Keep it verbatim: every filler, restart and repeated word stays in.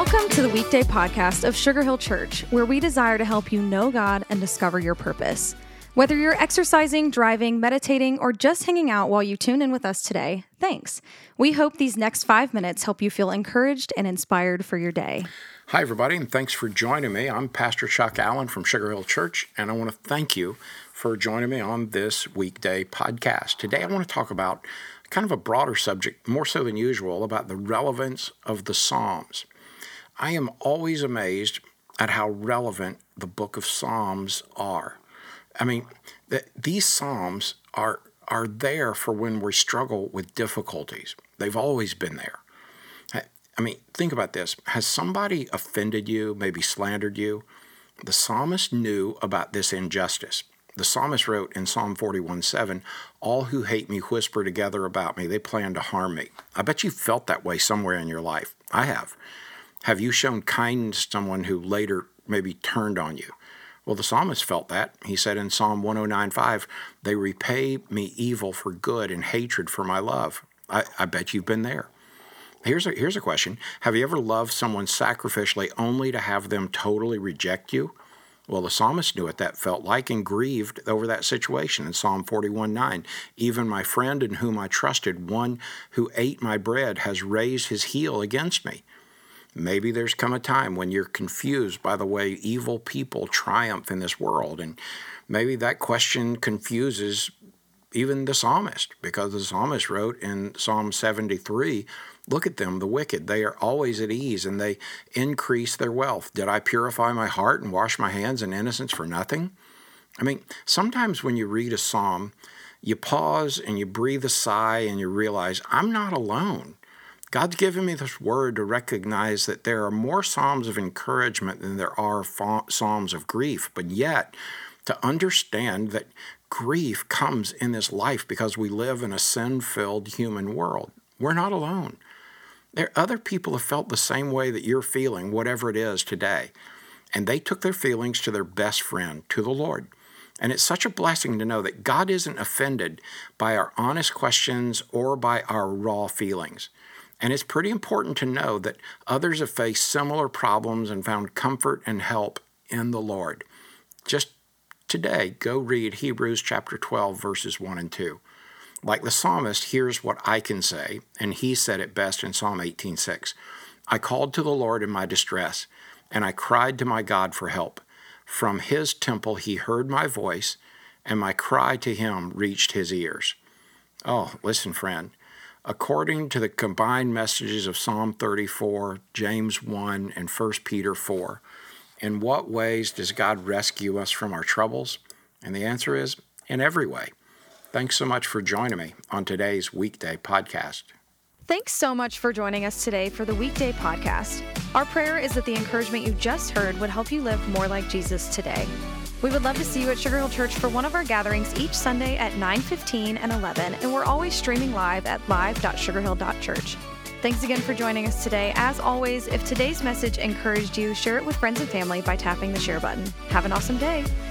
Welcome to the weekday podcast of Sugar Hill Church, where we desire to help you know God and discover your purpose. Whether you're exercising, driving, meditating, or just hanging out while you tune in with us today, thanks. We hope these next five minutes help you feel encouraged and inspired for your day. Hi, everybody, and thanks for joining me. I'm Pastor Chuck Allen from Sugar Hill Church, and I want to thank you for joining me on this weekday podcast. Today, I want to talk about kind of a broader subject, more so than usual, about the relevance of the Psalms. I am always amazed at how relevant the book of Psalms are. I mean, the, these Psalms are are there for when we struggle with difficulties. They've always been there. I, I mean, think about this. Has somebody offended you, maybe slandered you? The psalmist knew about this injustice. The psalmist wrote in Psalm forty-one seven, "All who hate me whisper together about me. They plan to harm me." I bet you felt that way somewhere in your life. I have. Have you shown kindness to someone who later maybe turned on you? Well, the psalmist felt that. He said in Psalm one oh nine five, "They repay me evil for good and hatred for my love." I, I bet you've been there. Here's a, here's a question. Have you ever loved someone sacrificially only to have them totally reject you? Well, the psalmist knew what that felt like and grieved over that situation in Psalm forty-one nine. "Even my friend in whom I trusted, one who ate my bread, has raised his heel against me." Maybe there's come a time when you're confused by the way evil people triumph in this world, and maybe that question confuses even the psalmist, because the psalmist wrote in Psalm seventy-three, "Look at them, the wicked. They are always at ease, and they increase their wealth. Did I purify my heart and wash my hands in innocence for nothing?" I mean, sometimes when you read a psalm, you pause and you breathe a sigh and you realize, I'm not alone. God's given me this word to recognize that there are more psalms of encouragement than there are fa- psalms of grief, but yet to understand that grief comes in this life because we live in a sin-filled human world. We're not alone. There other people have felt the same way that you're feeling, whatever it is today, and they took their feelings to their best friend, to the Lord. And it's such a blessing to know that God isn't offended by our honest questions or by our raw feelings. And it's pretty important to know that others have faced similar problems and found comfort and help in the Lord. Just today, go read Hebrews chapter twelve, verses one and two. Like the psalmist, here's what I can say, and he said it best in Psalm eighteen six. "I called to the Lord in my distress, and I cried to my God for help. From his temple he heard my voice, and my cry to him reached his ears." Oh, listen, friend. According to the combined messages of Psalm thirty-four, James one, and First Peter four, in what ways does God rescue us from our troubles? And the answer is, in every way. Thanks so much for joining me on today's weekday podcast. Thanks so much for joining us today for the weekday podcast. Our prayer is that the encouragement you just heard would help you live more like Jesus today. We would love to see you at Sugar Hill Church for one of our gatherings each Sunday at nine fifteen and eleven, and we're always streaming live at live dot sugar hill dot church. Thanks again for joining us today. As always, if today's message encouraged you, share it with friends and family by tapping the share button. Have an awesome day.